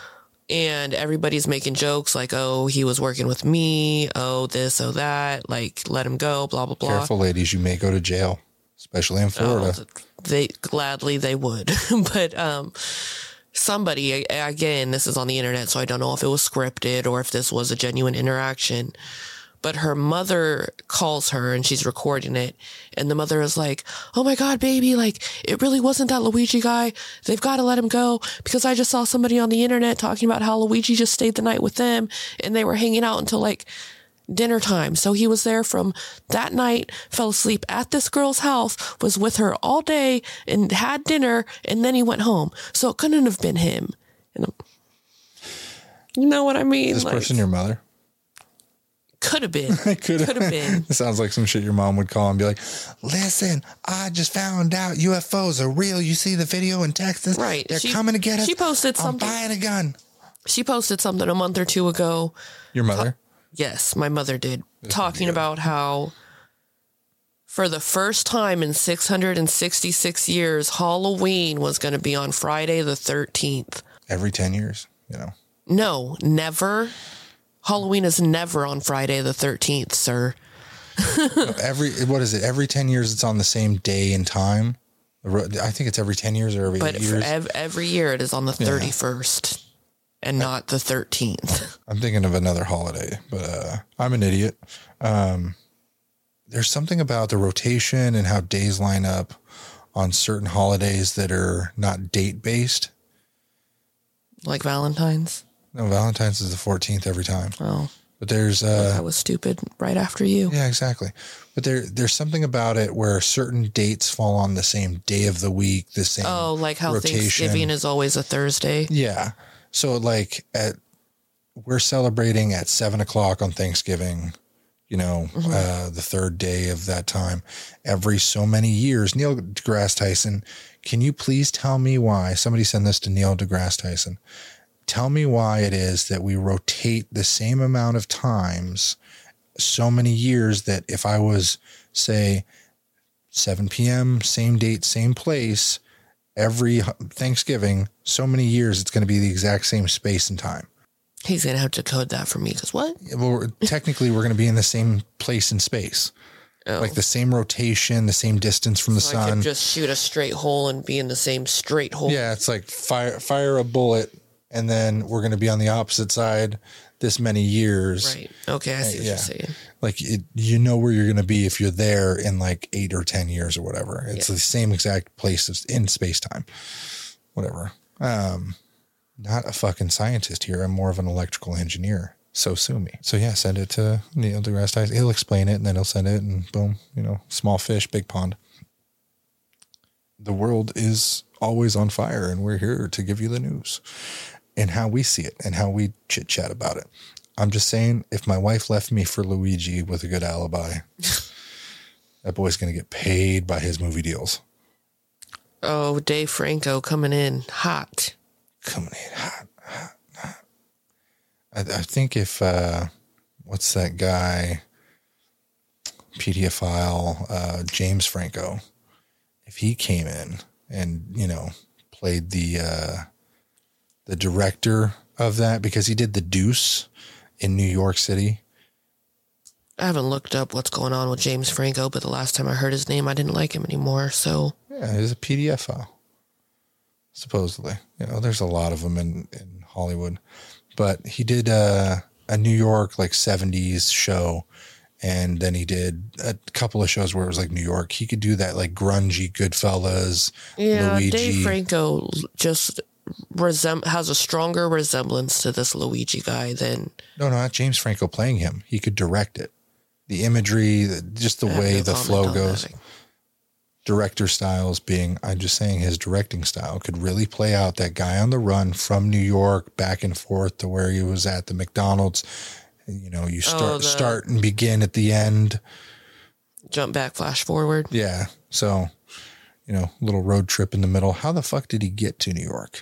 And everybody's making jokes like, oh, he was working with me, oh, this, oh, that, like, let him go, blah, blah, blah. Careful, ladies, you may go to jail, especially in Florida. They would. But somebody, again, this is on the internet, so I don't know if it was scripted or if this was a genuine interaction. But her mother calls her and she's recording it. And the mother is like, oh my God, baby, like, it really wasn't that Luigi guy. They've got to let him go because I just saw somebody on the internet talking about how Luigi just stayed the night with them and they were hanging out until like dinner time. So he was there from that night, fell asleep at this girl's house, was with her all day and had dinner, and then he went home. So it couldn't have been him. And you know what I mean? Is this person your mother? Could have been. Could have been. It sounds like some shit your mom would call and be like, listen, I just found out UFOs are real. You see the video in Texas? Right. They're coming to get us. She posted something. I'm buying a gun. She posted something a month or two ago. Your mother? Yes, my mother did. Talking about how for the first time in 666 years, Halloween was going to be on Friday the 13th. Every 10 years, you know? No, never. Halloween is never on Friday the 13th, sir. No, what is it? Every 10 years it's on the same day and time? I think it's every 10 years or every 8 years. But every year it is on the 31st and not the 13th. I'm thinking of another holiday, but I'm an idiot. There's something about the rotation and how days line up on certain holidays that are not date-based. Like Valentine's? No, Valentine's is the 14th every time. Oh. But there's I was stupid right after you. Yeah, exactly. But there's something about it where certain dates fall on the same day of the week, the same like how rotation. Thanksgiving is always a Thursday. Yeah. So like we're celebrating at 7:00 on Thanksgiving, you know, the third day of that time every so many years. Neil deGrasse Tyson, can you please tell me why? Somebody send this to Neil deGrasse Tyson. Tell me why it is that we rotate the same amount of times so many years that if I was, say, 7 p.m., same date, same place, every Thanksgiving, so many years, it's going to be the exact same space and time. He's going to have to code that for me because what? Well, technically, we're going to be in the same place and space. Oh. Like the same rotation, the same distance from the sun. I could just shoot a straight hole and be in the same straight hole. Yeah, it's like fire a bullet. And then we're going to be on the opposite side this many years. Right. Okay. I see what you're saying. Like, you know where you're going to be if you're there in like 8 or 10 years or whatever. It's the same exact place in space time. Whatever. Not a fucking scientist here. I'm more of an electrical engineer. So sue me. So yeah, send it to Neil deGrasse Tyson. He'll explain it and then he'll send it and boom, small fish, big pond. The world is always on fire and we're here to give you the news and how we see it and how we chit chat about it. I'm just saying, if my wife left me for Luigi with a good alibi, that boy's going to get paid by his movie deals. Oh, Dave Franco coming in hot. I think if, what's that guy, Pediophile, James Franco, if he came in and, played the director of that, because he did The Deuce in New York City. I haven't looked up what's going on with James Franco, but the last time I heard his name, I didn't like him anymore. So yeah, he's a pedophile, supposedly. There's a lot of them in Hollywood, but he did a New York 70s show, and then he did a couple of shows where it was New York. He could do that grungy Goodfellas. Yeah, Luigi. Dave Franco just has a stronger resemblance to this Luigi guy than... No, not James Franco playing him. He could direct it. The imagery, just the way the flow goes. Director styles I'm just saying his directing style could really play out that guy on the run from New York back and forth to where he was at the McDonald's. You start and begin at the end. Jump back, flash forward. Yeah. So, little road trip in the middle. How the fuck did he get to New York?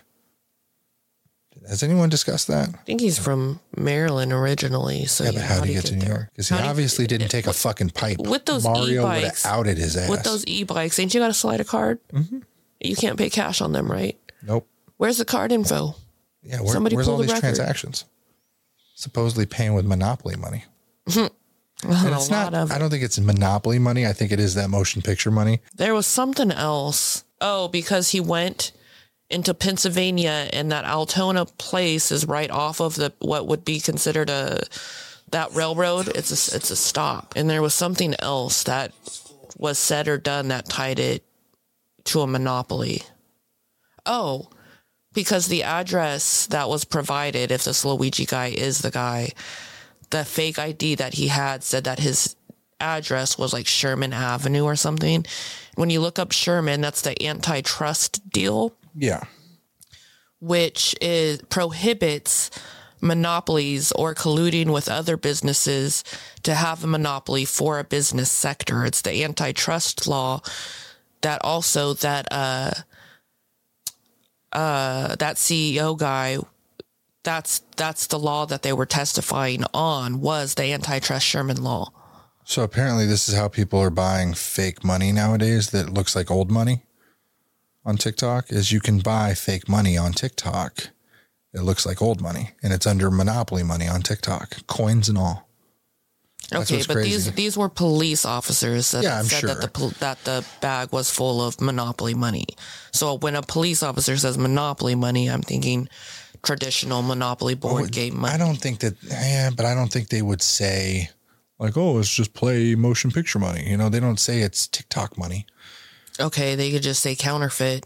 Has anyone discussed that? I think he's from Maryland originally. So yeah, but how did he get to New York? Because he obviously didn't take a fucking pipe. With those Mario would have e-bikes, outed his ass. With those e-bikes, ain't you got to slide a card? Mm-hmm. You can't pay cash on them, right? Nope. Where's the card info? Yeah, where's all these transactions? Supposedly paying with Monopoly money. And it's not. I don't think it's Monopoly money. I think it is that motion picture money. There was something else. Oh, because he went into Pennsylvania, and that Altona place is right off of what would be considered that railroad. It's a stop, and there was something else that was said or done that tied it to a monopoly. Oh, because the address that was provided, if this Luigi guy is the guy, the fake ID that he had said that his address was Sherman Avenue or something. When you look up Sherman, that's the antitrust deal. Yeah. Which prohibits monopolies or colluding with other businesses to have a monopoly for a business sector. It's the antitrust law that also that CEO guy, that's the law that they were testifying on, was the antitrust Sherman law. So apparently this is how people are buying fake money nowadays that looks like old money on TikTok, is you can buy fake money on TikTok. It looks like old money, and it's under monopoly money on TikTok, coins and all. Okay, but crazy. These were police officers that said sure. that the bag was full of monopoly money. So when a police officer says monopoly money, I'm thinking traditional monopoly board game money. I don't think that, but I don't think they would say it's just play motion picture money. They don't say it's TikTok money. Okay, they could just say counterfeit.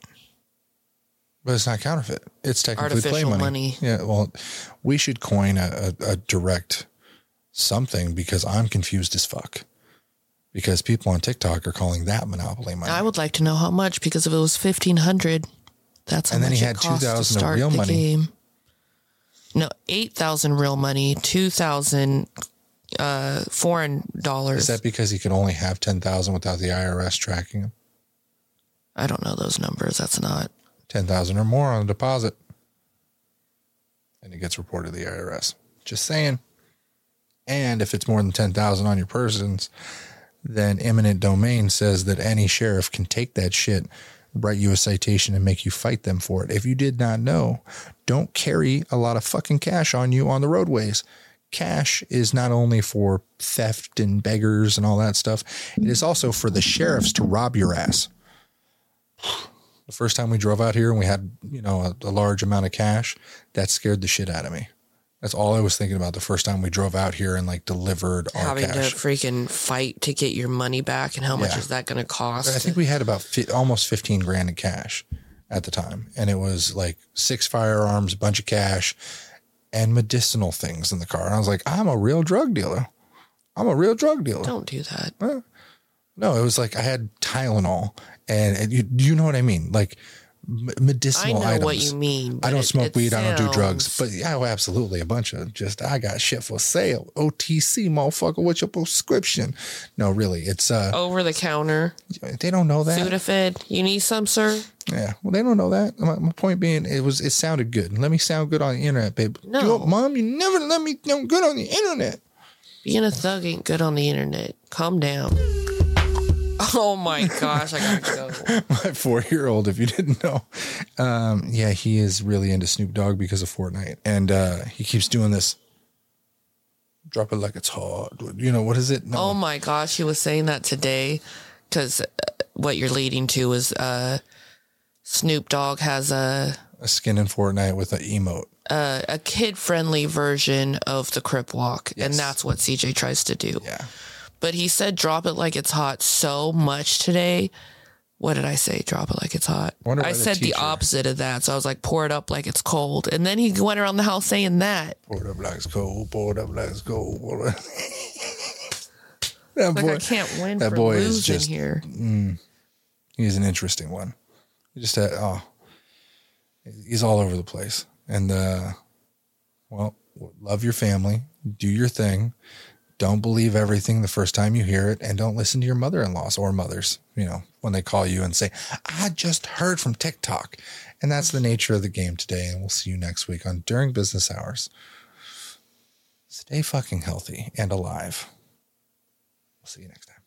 But it's not counterfeit. It's technically artificial play money. Yeah, well, we should coin a direct something, because I'm confused as fuck. Because people on TikTok are calling that monopoly money. I would like to know how much, because if it was $1,500, that's how and then much he it had cost 2,000 to start of real the money. Game. No, 8,000 real money, 2,000 foreign dollars. Is that because he could only have 10,000 without the IRS tracking him? I don't know those numbers. That's not 10,000 or more on a deposit, and it gets reported to the IRS. Just saying. And if it's more than 10,000 on your persons, then eminent domain says that any sheriff can take that shit, write you a citation, and make you fight them for it. If you did not know, don't carry a lot of fucking cash on you on the roadways. Cash is not only for theft and beggars and all that stuff. It is also for the sheriffs to rob your ass. The first time we drove out here and we had, a large amount of cash, that scared the shit out of me. That's all I was thinking about the first time we drove out here and delivered our cash. Having to freaking fight to get your money back, and how much is that going to cost? I think we had about almost 15 grand in cash. at the time. And it was like 6 firearms, a bunch of cash, and medicinal things in the car. And I was like, I'm a real drug dealer. Don't do that. No, it was like I had Tylenol, and you know what I mean? Like medicinal items. I know what you mean. I don't smoke weed. I don't do drugs. sounds- But yeah, oh, absolutely. A bunch of I got shit for sale. OTC, motherfucker. What's your prescription? No, really. It's Over the counter. they don't know that. Sudafed. You need some, sir? Yeah, well, they don't know that. My point being, it sounded good. Let me sound good on the internet, babe. No. Mom, you never let me sound good on the internet. Being a thug ain't good on the internet. Calm down. Oh my gosh, I gotta go. My 4-year-old, if you didn't know, yeah, he is really into Snoop Dogg because of Fortnite, and he keeps doing this. Drop it like it's hot. You know what is it? No. Oh my gosh, he was saying that today because what you're leading to is Snoop Dogg has a skin in Fortnite with an emote. A kid-friendly version of the Crip Walk, and that's what CJ tries to do. Yeah. But he said drop it like it's hot so much today. What did I say? Drop it like it's hot. I said the opposite of that. So I was like, pour it up like it's cold. And then he went around the house saying that. Pour it up like it's cold. Pour it up like it's cold. That boy, I can't win that for boy losing is just, here. He's an interesting one. He just had, he's all over the place. And, well, love your family. Do your thing. Don't believe everything the first time you hear it, and don't listen to your mother-in-laws or mothers, when they call you and say, I just heard from TikTok. And that's the nature of the game today. And we'll see you next week on During Business Hours. Stay fucking healthy and alive. We'll see you next time.